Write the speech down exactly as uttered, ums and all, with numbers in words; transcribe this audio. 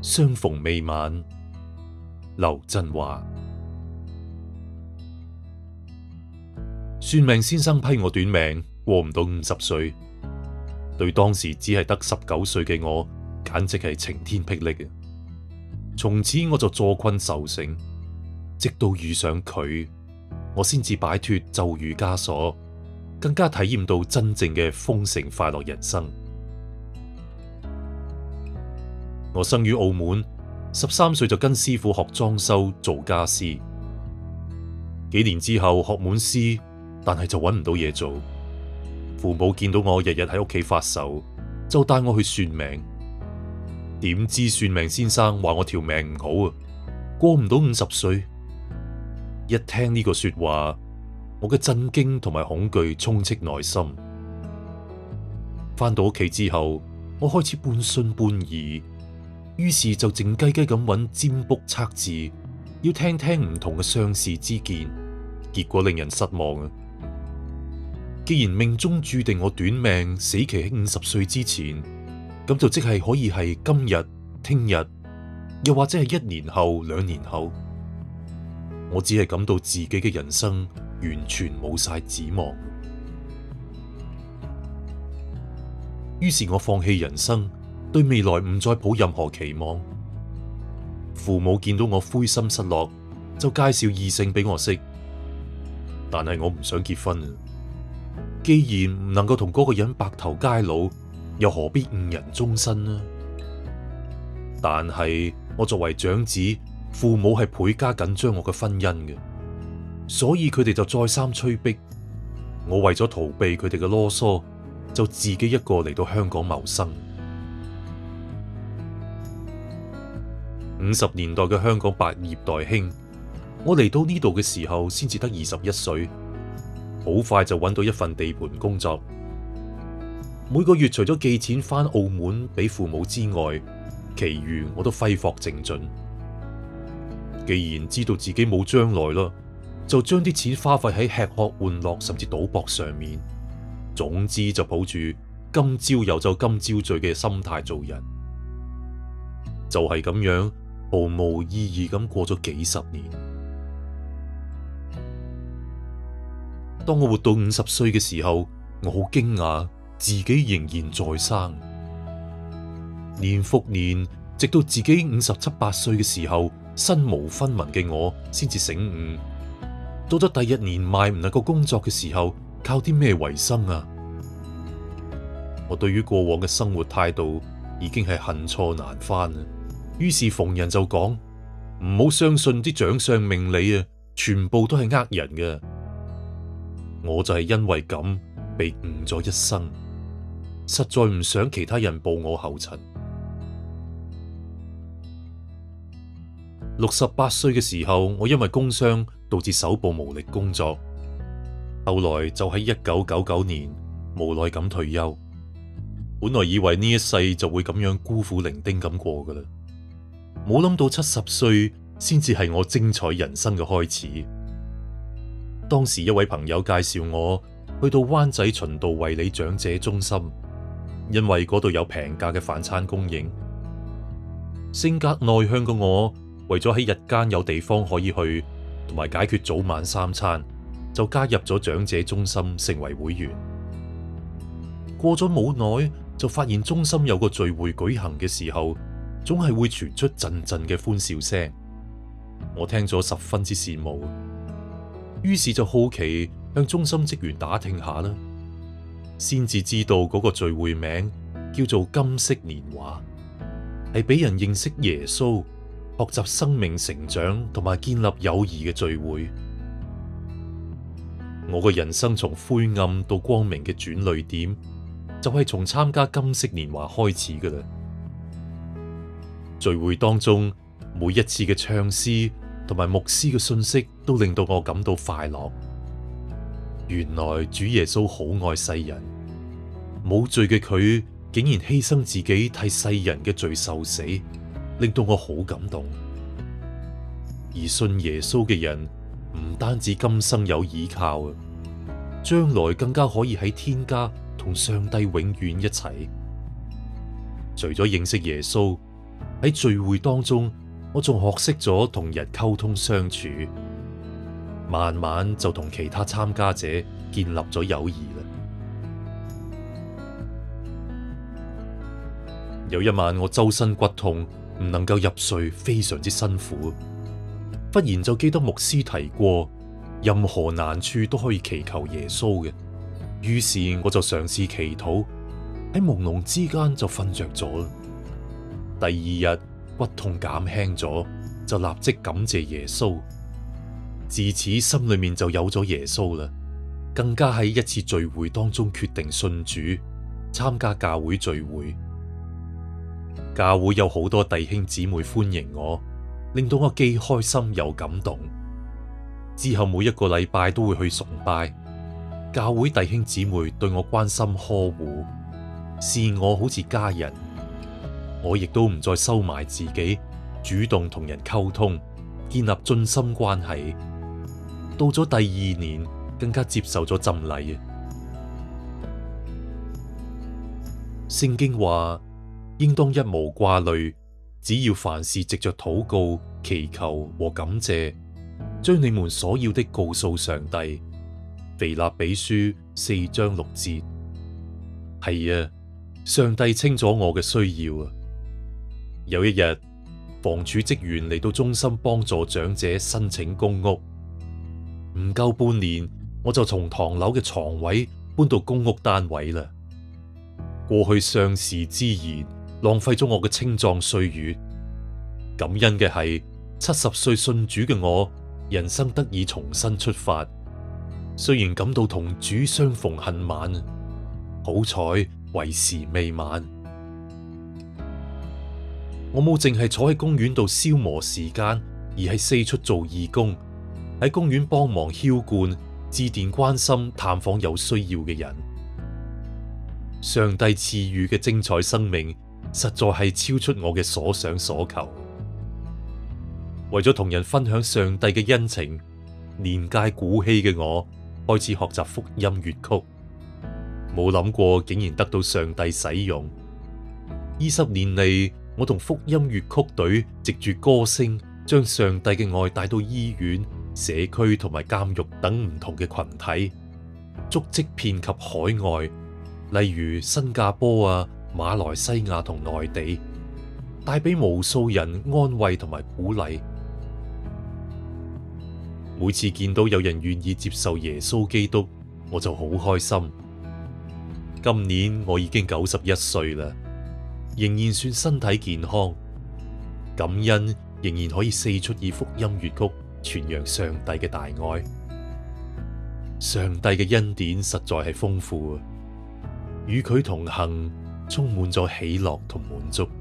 相逢未晚，劉振華。算命先生批我短命，過唔到五十歲，對當時只係得十九歲嘅我，簡直係晴天霹靂啊！從此我就坐困愁城，直到遇上佢，我先至擺脫咒語枷鎖，更加體驗到真正嘅豐盛快樂人生。我生於澳門，十三歲就跟師傅學裝修做家私，幾年之後學滿師，但係就揾唔到嘢做。父母見到我日日喺屋企發愁，就帶我去算命。點知算命先生話我條命唔好啊，過唔到五十歲。一聽呢個說話，我嘅震驚同埋恐懼充斥內心。返到屋企之後，我開始半信半疑，於是就靜雞雞咁揾占卜測字，要聽聽唔同嘅相士之見，結果令人失望啊！既然命中注定我短命，死期喺五十歲之前，咁就即係可以係今日、聽日，又或者係一年後、兩年後。我只係感到自己嘅人生完全冇晒指望。於是我放棄人生，對未來唔再抱任何期望。父母見到我灰心失落，就介紹異性俾我識，但係我唔想結婚啊！既然唔能夠同嗰個人白頭偕老，又何必誤人終身呢？但係我作為長子，父母係倍加緊張我嘅婚姻嘅，所以佢哋就再三催逼我。為咗逃避佢哋嘅囉嗦，就自己一個嚟到香港謀生。五十年代嘅香港百業待興，我嚟到呢度嘅時候先至得二十一歲，好快就揾到一份地盤工作。每個月除咗寄錢返澳門俾父母之外，其餘我都揮霍淨盡。既然知道自己冇將來啦，就將啲錢花費喺吃喝玩樂甚至賭博上面。總之就抱住今朝有酒今朝醉嘅心態做人，就係咁樣毫無意義咁過咗幾十年。當我活到五十歲嘅時候，我好驚訝自己仍然在生。年復年，直到自己五十七八歲嘅時候，身無分文嘅我先至醒悟，到咗第一年邁唔能夠工作嘅時候，靠啲咩為生啊？我對於過往嘅生活態度已經係恨錯難返啦。於是逢人就講唔好相信啲掌相命理啊，全部都係呃人嘅。我就係因為咁被誤咗一生，實在唔想其他人步我後塵。六十八歲嘅時候，我因為工傷導致手部無力工作，後來就喺一九九九年無奈咁退休。本來以為呢一世就會咁樣孤苦伶仃咁過噶啦，冇諗到七十歲先至係我精彩人生嘅開始。當時一位朋友介紹我去到灣仔循道衛理長者中心，因為嗰度有平價嘅飯餐供應。性格內向嘅我，為咗喺日間有地方可以去，同埋解決早晚三餐，就加入咗長者中心成為會員。過咗冇耐，就發現中心有個聚會舉行嘅時候，總係會傳出陣陣嘅歡笑聲。我聽咗十分之羨慕，於是就好奇向中心職員打聽下啦，先至知道嗰個聚會名叫做金色年華，係俾人認識耶穌、學習生命成長同埋建立友誼嘅聚會。我嘅人生從灰暗到光明嘅轉捩點，就係從參加金色年華開始㗎喇。聚會當中，每一次嘅唱詩同埋牧師嘅信息都令到我感到快樂。原來主耶穌好愛世人，冇罪嘅佢竟然犧牲自己替世人嘅罪受死，令到我好感動。而信耶穌嘅人唔單止今生有依靠啊，將來更加可以喺天家同上帝永遠一齊。除咗認識耶穌， 喺聚會當中，我仲學識咗同人溝通相處，慢慢就同其他參加者建立咗友誼啦。有一晚我周身骨痛，唔能夠入睡，非常之辛苦。忽然就記得牧師提過，任何難處都可以祈求耶穌嘅。於是我就嘗試祈禱，喺朦朧之間就瞓着咗啦。第二日骨痛減輕咗，就立即感謝耶穌。自此心裏面就有咗耶穌啦，更加喺一次聚會當中決定信主，參加教會聚會。教會有好多弟兄姊妹歡迎我，令到我既開心又感動。之後每一個禮拜都會去崇拜，教會弟兄姊妹對我關心呵護，視我好似家人。我亦都唔再收埋自己，主動同人溝通，建立進心關係。到咗第二年，更加接受咗浸禮。聖經話，應當一無掛慮，只要凡事藉着禱告、祈求和感謝，將你們所要的告訴上帝。腓立比書四章六節。係啊，上帝清楚我嘅需要啊。有一日，房署職員嚟到中心幫助長者申請公屋，唔夠半年，我就從唐樓嘅床位搬到公屋單位啦。過去上士之言，浪費咗我嘅青壯歲月。感恩嘅係，七十歲信主嘅我，人生得以重新出發。雖然感到同主相逢恨晚，好彩為時未晚。我冇淨係坐喺公園度消磨時間，而係四出做義工，喺公園幫忙澆灌、致電關心、探訪有需要嘅人。上帝賜予嘅精彩生命，實在係超出我嘅所想所求。為咗同人分享上帝嘅恩情，年屆古稀嘅我開始學習福音粵曲，冇諗過竟然得到上帝使用。二十年嚟，我同福音粵曲隊藉住歌聲，將上帝嘅愛帶到醫院、社區同埋監獄等唔同嘅群體，足跡遍及海外，例如新加坡啊、馬來西亞同內地，帶俾無數人安慰同埋鼓勵。每次見到有人願意接受耶穌基督，我就好開心。今年我已經九十一歲啦，仍然算身體健康，感恩仍然可以四出以福音粵曲傳揚上帝嘅大愛。上帝嘅恩典實在係豐富啊，與佢同行，充滿咗喜樂同滿足。